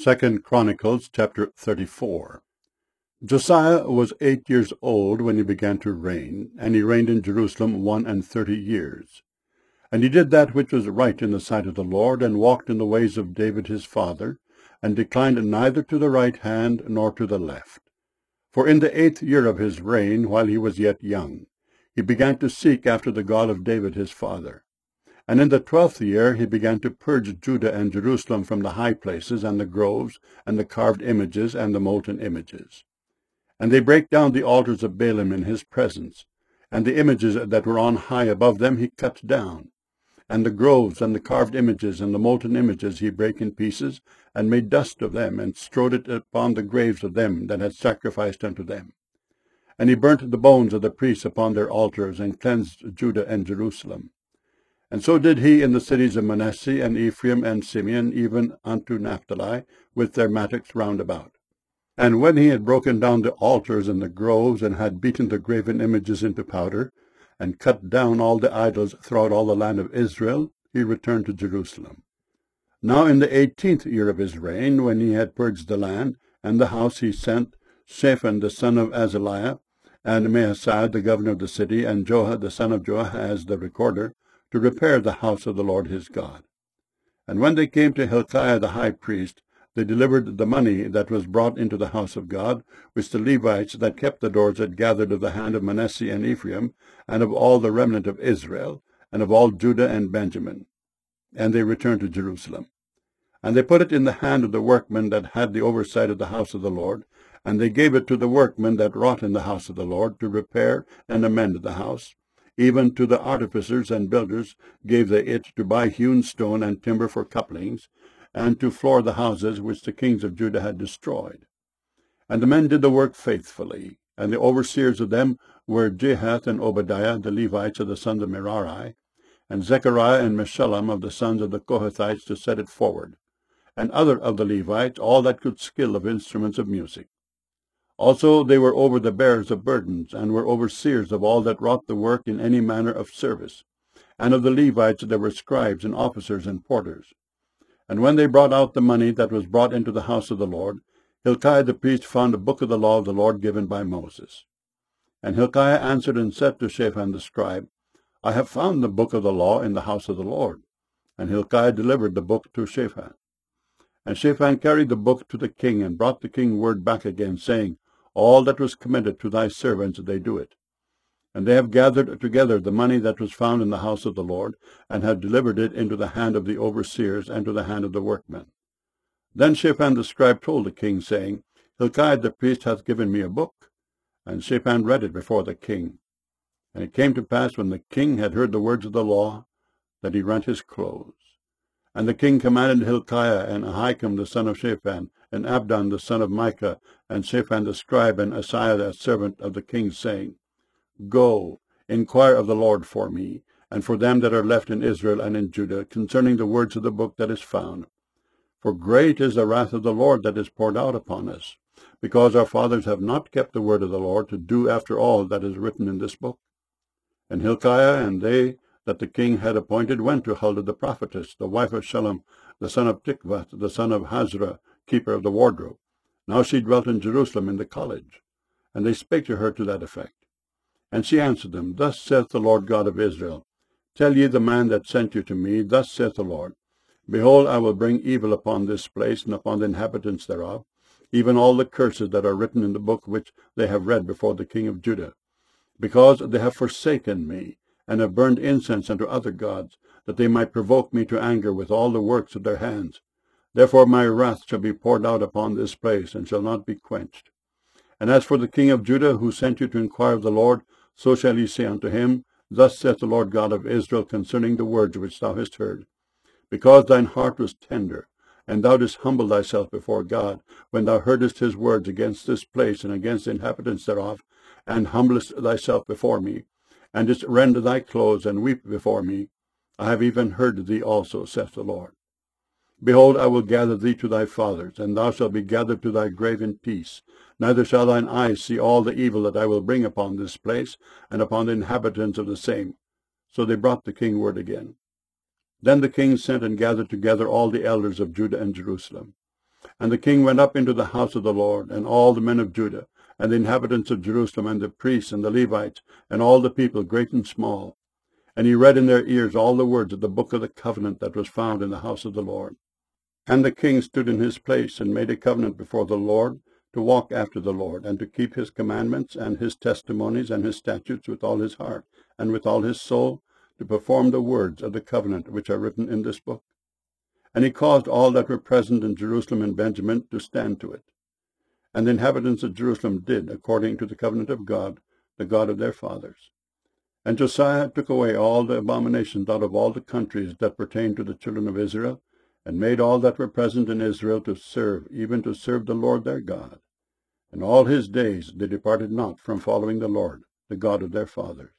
2 Chronicles chapter 34. Josiah was 8 years old when he began to reign, and he reigned in Jerusalem 31 years. And he did that which was right in the sight of the Lord, and walked in the ways of David his father, and declined neither to the right hand nor to the left. For in the 8th year of his reign, while he was yet young, he began to seek after the God of David his father. And in the 12th year he began to purge Judah and Jerusalem from the high places, and the groves, and the carved images, and the molten images. And they brake down the altars of Baalim in his presence, and the images that were on high above them he cut down. And the groves, and the carved images, and the molten images he brake in pieces, and made dust of them, and strowed it upon the graves of them that had sacrificed unto them. And he burnt the bones of the priests upon their altars, and cleansed Judah and Jerusalem. And so did he in the cities of Manasseh, and Ephraim, and Simeon, even unto Naphtali, with their mattocks round about. And when he had broken down the altars and the groves, and had beaten the graven images into powder, and cut down all the idols throughout all the land of Israel, he returned to Jerusalem. Now in the 18th year of his reign, when he had purged the land and the house, he sent Shaphan the son of Azaliah, and Maaseiah the governor of the city, and Joah the son of Joahaz the recorder, to repair the house of the Lord his God. And when they came to Hilkiah the high priest, they delivered the money that was brought into the house of God, which the Levites that kept the doors had gathered of the hand of Manasseh and Ephraim, and of all the remnant of Israel, and of all Judah and Benjamin. And they returned to Jerusalem. And they put it in the hand of the workmen that had the oversight of the house of the Lord, and they gave it to the workmen that wrought in the house of the Lord, to repair and amend the house. Even to the artificers and builders gave they it, to buy hewn stone and timber for couplings, and to floor the houses which the kings of Judah had destroyed. And the men did the work faithfully, and the overseers of them were Jahath and Obadiah, the Levites of the sons of Merari, and Zechariah and Meshullam of the sons of the Kohathites, to set it forward, and other of the Levites, all that could skill of instruments of music. Also they were over the bearers of burdens, and were overseers of all that wrought the work in any manner of service. And of the Levites there were scribes and officers and porters. And when they brought out the money that was brought into the house of the Lord, Hilkiah the priest found a book of the law of the Lord given by Moses. And Hilkiah answered and said to Shaphan the scribe, I have found the book of the law in the house of the Lord. And Hilkiah delivered the book to Shaphan. And Shaphan carried the book to the king, and brought the king word back again, saying, All that was committed to thy servants they do it. And they have gathered together the money that was found in the house of the Lord, and have delivered it into the hand of the overseers, and to the hand of the workmen. Then Shaphan the scribe told the king, saying, Hilkiah the priest hath given me a book. And Shaphan read it before the king. And it came to pass, when the king had heard the words of the law, that he rent his clothes. And the king commanded Hilkiah, and Ahikam the son of Shaphan, and Abdon the son of Micah, and Shaphan the scribe, and Asaiah the servant of the king, saying, Go, inquire of the Lord for me, and for them that are left in Israel and in Judah, concerning the words of the book that is found. For great is the wrath of the Lord that is poured out upon us, because our fathers have not kept the word of the Lord, to do after all that is written in this book. And Hilkiah and they that the king had appointed went to Huldah the prophetess, the wife of Shallum, the son of Tikvath, the son of Hazra, keeper of the wardrobe. Now she dwelt in Jerusalem in the college. And they spake to her to that effect. And she answered them, Thus saith the Lord God of Israel, Tell ye the man that sent you to me, Thus saith the Lord, Behold, I will bring evil upon this place, and upon the inhabitants thereof, even all the curses that are written in the book which they have read before the king of Judah, because they have forsaken me, and have burned incense unto other gods, that they might provoke me to anger with all the works of their hands. Therefore my wrath shall be poured out upon this place, and shall not be quenched. And as for the king of Judah, who sent you to inquire of the Lord, so shall ye say unto him, Thus saith the Lord God of Israel concerning the words which thou hast heard. Because thine heart was tender, and thou didst humble thyself before God, when thou heardest his words against this place and against the inhabitants thereof, and humblest thyself before me, and didst rend thy clothes, and weep before me, I have even heard thee also, saith the Lord. Behold, I will gather thee to thy fathers, and thou shalt be gathered to thy grave in peace. Neither shall thine eyes see all the evil that I will bring upon this place, and upon the inhabitants of the same. So they brought the king word again. Then the king sent and gathered together all the elders of Judah and Jerusalem. And the king went up into the house of the Lord, and all the men of Judah, and the inhabitants of Jerusalem, and the priests, and the Levites, and all the people, great and small. And he read in their ears all the words of the book of the covenant that was found in the house of the Lord. And the king stood in his place, and made a covenant before the Lord, to walk after the Lord, and to keep his commandments, and his testimonies, and his statutes with all his heart, and with all his soul, to perform the words of the covenant which are written in this book. And he caused all that were present in Jerusalem and Benjamin to stand to it. And the inhabitants of Jerusalem did according to the covenant of God, the God of their fathers. And Josiah took away all the abominations out of all the countries that pertained to the children of Israel, and made all that were present in Israel to serve, even to serve the Lord their God. And all his days they departed not from following the Lord, the God of their fathers.